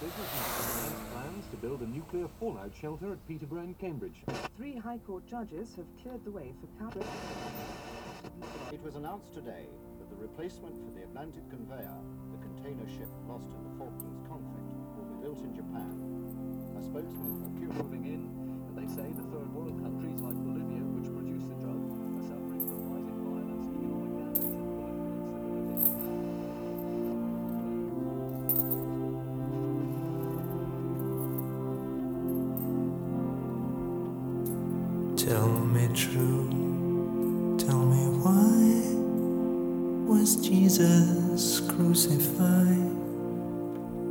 Business announced plans to build a nuclear fallout shelter at Peterborough and Cambridge. 3 High Court judges have cleared the way for Cambridge. It was announced today that the replacement for the Atlantic Conveyor, the container ship lost in the Falklands conflict, will be built in Japan. A spokesman for Cuba Moving in, and they say the third world countries like Bolivia, which produce the drug, are suffering from rising violence, economic damage, and political instability. Tell me true, tell me why was Jesus crucified?